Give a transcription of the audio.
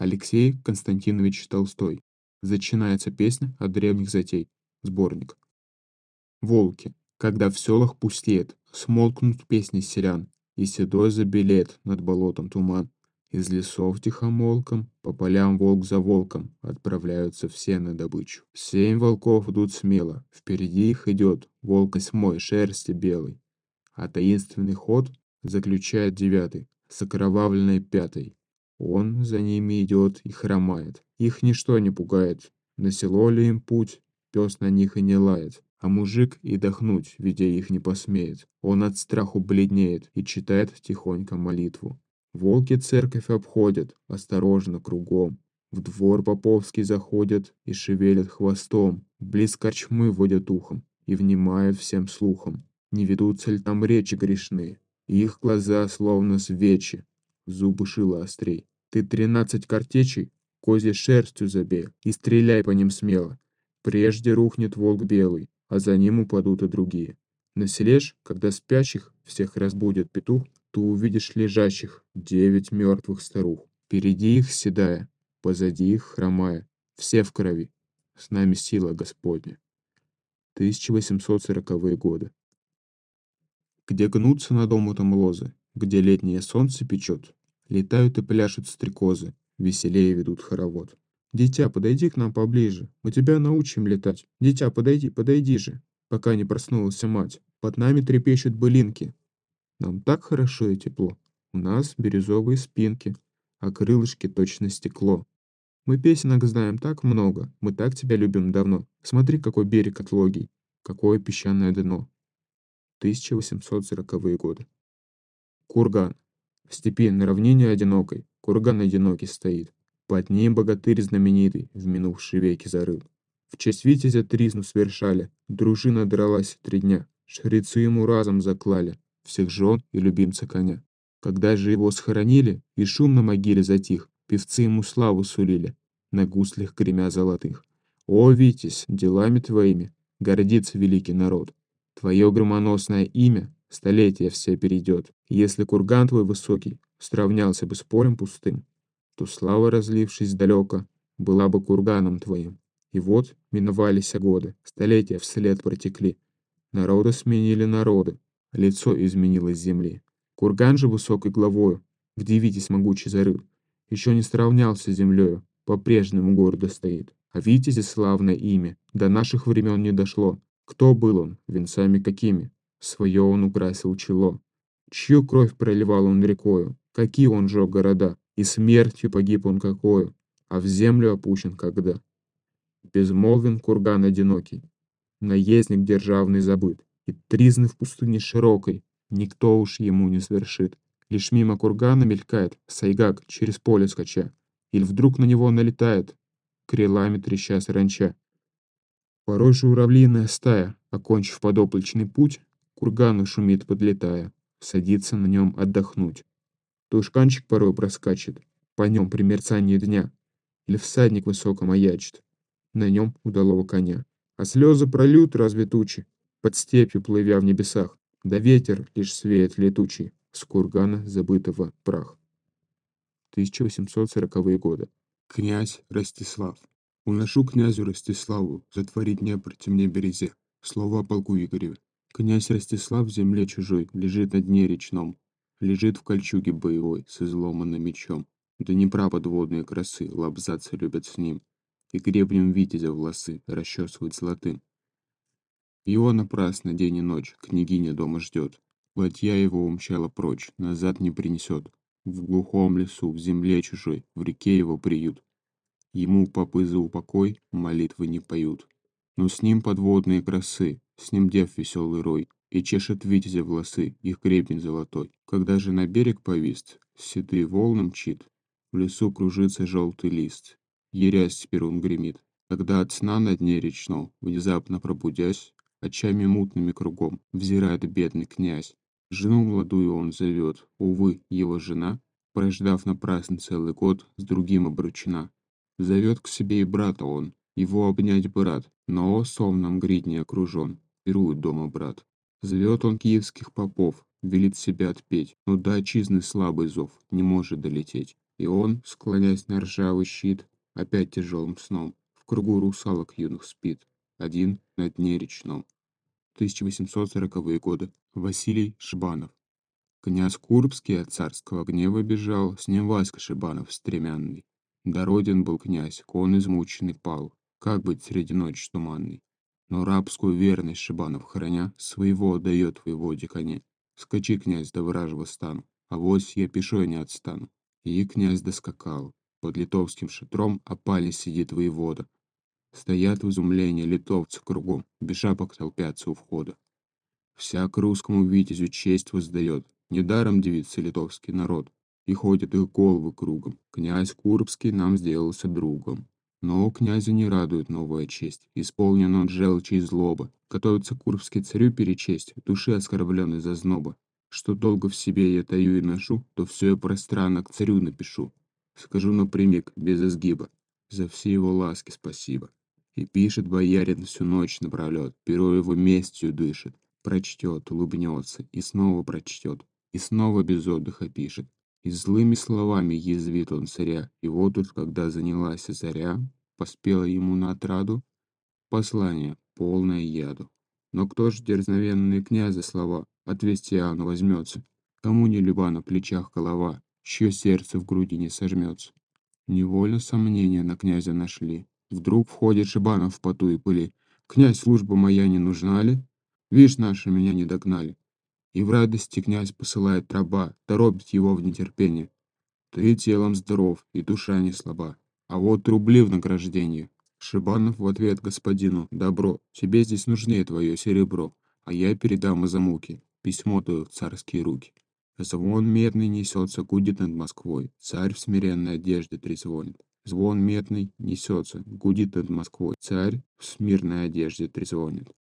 Алексей Константинович Толстой. Начинается песня от древних затей. Сборник. Волки, когда в селах пустеет, смолкнут песни селян, и седой забелеет над болотом туман. Из лесов тихомолком, по полям волк за волком, отправляются все на добычу. 7 волков идут смело, впереди их идет волк осьмой шерсти белой, а таинственный ход заключает 9 с окровавленной 5. Он за ними идет и хромает, их ничто не пугает, на село ли им путь, пес на них и не лает. А мужик и дохнуть, видя их, не посмеет. Он от страху бледнеет и читает тихонько молитву. Волки церковь обходят, осторожно кругом. В двор поповский заходят и шевелят хвостом. Близ корчмы водят ухом и внимают всем слухом. Не ведутся ли там речи грешные? Их глаза словно свечи, зубы шила острей. Ты 13 картечей козьей шерстью забей и стреляй по ним смело. Прежде рухнет волк белый, а за ним упадут и другие. На селе ж, когда спящих всех разбудит петух, ты увидишь лежащих 9 мертвых старух. Впереди их седая, позади их хромая, все в крови. С нами сила Господня. 1840-е годы. Где гнутся над омутом лозы, где летнее солнце печет, летают и пляшут стрекозы, веселее ведут хоровод. Дитя, подойди к нам поближе, мы тебя научим летать. Дитя, подойди же, пока не проснулась мать. Под нами трепещут былинки. Нам так хорошо и тепло. У нас бирюзовые спинки, а крылышки точно стекло. Мы песенок знаем так много, мы так тебя любим давно. Смотри, какой берег отлогий, какое песчаное дно. 1840-е годы. Курган. В степи на равнине одинокой курган одинокий стоит. Под ним богатырь знаменитый в минувшие веки зарыл. В честь витязя тризну совершали, дружина дралась 3 дня. Жрецы ему разом заклали всех жен и любимца коня. Когда же его схоронили, и шум на могиле затих, певцы ему славу сулили, на гуслях гремя золотых. О, Витязь, делами твоими гордится великий народ. Твое громоносное имя столетия все перейдет. Если курган твой высокий сравнялся бы с полем пустым, то слава, разлившись далеко, была бы курганом твоим. И вот миновались годы, столетия вслед протекли. Народы сменили народы, лицо изменилось земли. Курган же высокой главою, где Витязь могучий зарыл, еще не сравнялся с землею, по-прежнему гордо стоит. А Витязи славное имя до наших времен не дошло. Кто был он, венцами какими? Свое он украсил чело. Чью кровь проливал он рекою? Какие он жег города? И смертью погиб он какою? А в землю опущен когда? Безмолвен курган одинокий, наездник державный забыт, и тризны в пустыне широкой никто уж ему не свершит. Лишь мимо кургана мелькает сайгак через поле скача, или вдруг на него налетает, крилами треща саранча. Порой журавлиная стая, окончив подоплачный путь, к кургану шумит подлетая, садится на нем отдохнуть. Тушканчик порой проскачет, по нем при мерцании дня, или всадник высоко маячит, на нем удалого коня. А слезы прольют разве тучи, под степью плывя в небесах, да ветер лишь свеет летучий, с кургана забытого прах. 1840-е годы. Князь Ростислав. Уношу князю Ростиславу затворить Днепр темне березе. Слово о полку Игореве. Князь Ростислав в земле чужой лежит на дне речном, лежит в кольчуге боевой с изломанным мечом. До Днепра подводные красы лобзаться любят с ним, и гребнем витязя волосы расчесывают золотым. Его напрасно день и ночь княгиня дома ждет. Ладья его умчала прочь, назад не принесет. В глухом лесу, в земле чужой, в реке его приют. Ему попы за упокой молитвы не поют. Но с ним подводные красы, с ним дев веселый рой, и чешет витязя волосы, их гребень золотой. Когда же на берег повист, седые волны мчит, в лесу кружится желтый лист, ярясь теперь он гремит. Когда от сна на дне речном, внезапно пробудясь, очами мутными кругом взирает бедный князь. Жену молодую он зовет, увы, его жена, прождав напрасно целый год, с другим обручена. Зовет к себе и брата он, его обнять бы рад, но о сонном гридне окружен, пирует дома брат. Зовет он киевских попов, велит себя отпеть, но до отчизны слабый зов не может долететь. И он, склонясь на ржавый щит, опять тяжелым сном в кругу русалок юных спит, один на дне речном. 1840-е годы. Василий Шибанов. Князь Курбский от царского гнева бежал, с ним Васька Шибанов стремянный. Дороден был князь, кон измученный пал, как быть среди ночи туманной. Но рабскую верность Шибанов храня, своего отдает воеводе коне. Скачи, князь, до вражьего стану, а вось я пешой не отстану. И князь доскакал. Под литовским шатром опали сидит воевода. Стоят в изумлении литовцы кругом, без шапок толпятся у входа. Всяк русскому витязю честь воздает, недаром дивится литовский народ, и ходят их головы кругом. Князь Курбский нам сделался другом. Но князя не радует новая честь, исполнен он желчи и злоба. Готовится Курбский царю перечесть, души оскорбленной зазноба. Что долго в себе я таю и ношу, то все я пространно к царю напишу. Скажу напрямик, без изгиба, за все его ласки спасибо. И пишет боярин всю ночь напролет, перо его местью дышит. Прочтет, улыбнется, и снова прочтет, и снова без отдыха пишет. И злыми словами язвит он царя, и вот уж когда занялась заря, поспела ему на отраду послание, полное яду. Но кто ж дерзновенные князя слова отвести Иоанну возьмется? Кому не люба на плечах голова, чье сердце в груди не сожмется? Невольно сомнения на князя нашли. Вдруг входит Шибанов в поту и пыли. «Князь, служба моя не нужна ли? Вишь, наши меня не догнали». И в радости князь посылает раба, торопит его в нетерпение. «Ты телом здоров, и душа не слаба. А вот рубли в награждение». Шибанов в ответ господину: «Добро, тебе здесь нужнее твое серебро, а я передам из-за муки письмо твое в царские руки». Звон медный несется, гудит над Москвой, царь в смиренной одежде трезвонит. Звон медный несется, гудит над Москвой, царь в смиренной одежде трезвонит.